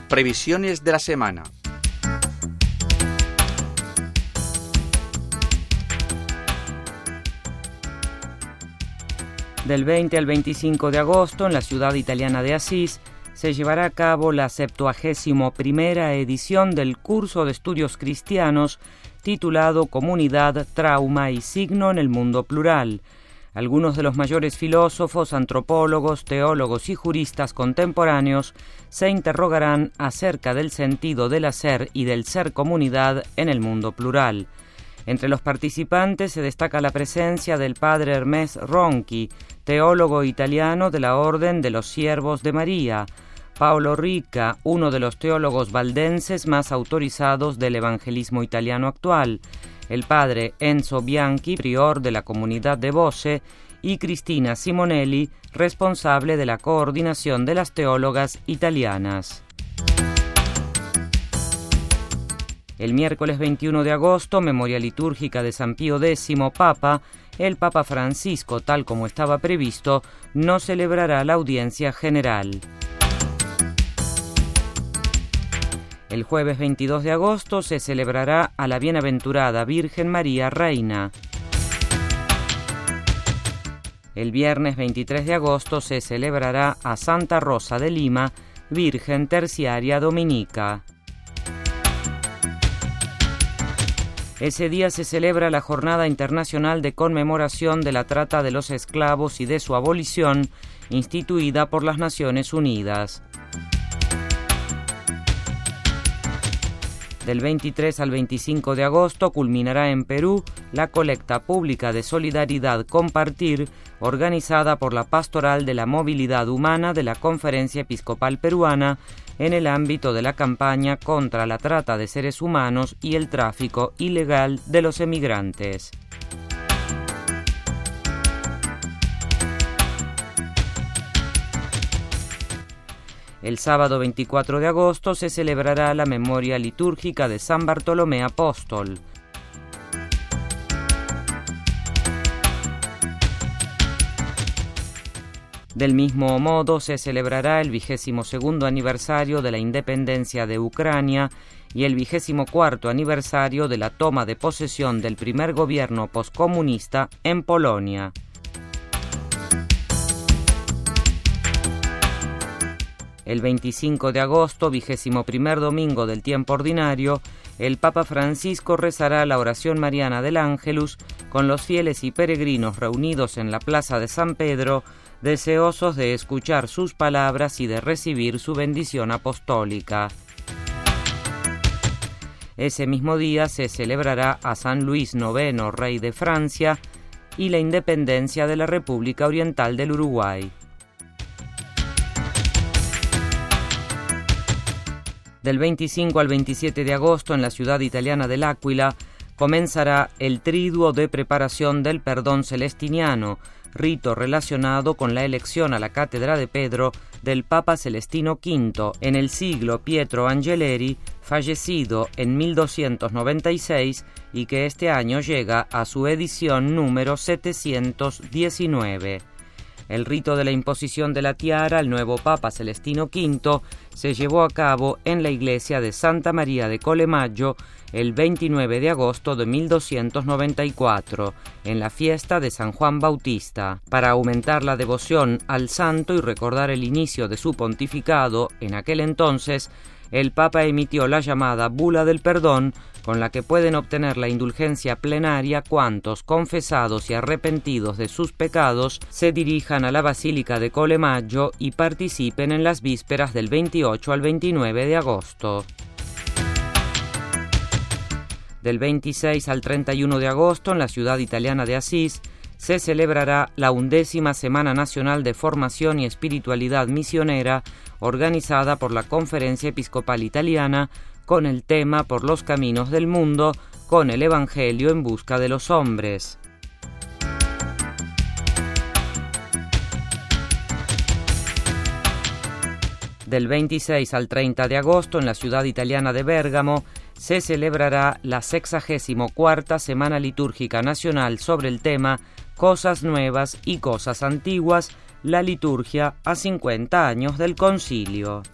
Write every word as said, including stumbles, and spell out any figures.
Previsiones de la semana. Del veinte al veinticinco de agosto, en la ciudad italiana de Asís, se llevará a cabo la septuagésimo primera edición del curso de estudios cristianos titulado Comunidad, Trauma y Signo en el Mundo Plural. Algunos de los mayores filósofos, antropólogos, teólogos y juristas contemporáneos se interrogarán acerca del sentido del hacer y del ser comunidad en el mundo plural. Entre los participantes se destaca la presencia del padre Hermès Ronchi, teólogo italiano de la Orden de los Siervos de María, Paolo Rica, uno de los teólogos valdenses más autorizados del evangelismo italiano actual, el padre Enzo Bianchi, prior de la comunidad de Voce, y Cristina Simonelli, responsable de la coordinación de las teólogas italianas. El miércoles veintiuno de agosto, memoria litúrgica de San Pío X, Papa, el Papa Francisco, tal como estaba previsto, no celebrará la audiencia general. El jueves veintidós de agosto se celebrará a la Bienaventurada Virgen María Reina. El viernes veintitrés de agosto se celebrará a Santa Rosa de Lima, Virgen Terciaria Dominica. Ese día se celebra la Jornada Internacional de Conmemoración de la Trata de los Esclavos y de su abolición, instituida por las Naciones Unidas. Del veintitrés al veinticinco de agosto culminará en Perú la colecta pública de solidaridad Compartir, organizada por la Pastoral de la Movilidad Humana de la Conferencia Episcopal Peruana en el ámbito de la campaña contra la trata de seres humanos y el tráfico ilegal de los emigrantes. El sábado veinticuatro de agosto se celebrará la memoria litúrgica de San Bartolomé Apóstol. Del mismo modo se celebrará el vigésimo segundo aniversario de la independencia de Ucrania y el vigésimo cuarto aniversario de la toma de posesión del primer gobierno poscomunista en Polonia. El veinticinco de agosto, vigésimo primer domingo del tiempo ordinario, el Papa Francisco rezará la oración mariana del Ángelus con los fieles y peregrinos reunidos en la plaza de San Pedro, deseosos de escuchar sus palabras y de recibir su bendición apostólica. Ese mismo día se celebrará a San Luis noveno, rey de Francia, y la independencia de la República Oriental del Uruguay. Del veinticinco al veintisiete de agosto, en la ciudad italiana de L'Aquila, comenzará el triduo de preparación del perdón celestiniano, rito relacionado con la elección a la cátedra de Pedro del Papa Celestino quinto, en el siglo Pietro Angeleri, fallecido en mil doscientos noventa y seis y que este año llega a su edición número setecientos diecinueve. El rito de la imposición de la tiara al nuevo Papa Celestino quinto se llevó a cabo en la iglesia de Santa María de Colemaggio el veintinueve de agosto de mil doscientos noventa y cuatro, en la fiesta de San Juan Bautista. Para aumentar la devoción al santo y recordar el inicio de su pontificado, en aquel entonces, el Papa emitió la llamada Bula del Perdón, con la que pueden obtener la indulgencia plenaria cuantos, confesados y arrepentidos de sus pecados, se dirijan a la Basílica de Colemaggio y participen en las vísperas del veintiocho al veintinueve de agosto. Del veintiséis al treinta y uno de agosto, en la ciudad italiana de Asís, se celebrará la undécima Semana Nacional de Formación y Espiritualidad Misionera, organizada por la Conferencia Episcopal Italiana, con el tema Por los caminos del mundo, con el Evangelio en busca de los hombres. Del veintiséis al treinta de agosto, en la ciudad italiana de Bérgamo, se celebrará la sexagésimo cuarta Semana Litúrgica Nacional sobre el tema Cosas Nuevas y Cosas Antiguas, la liturgia a cincuenta años del Concilio.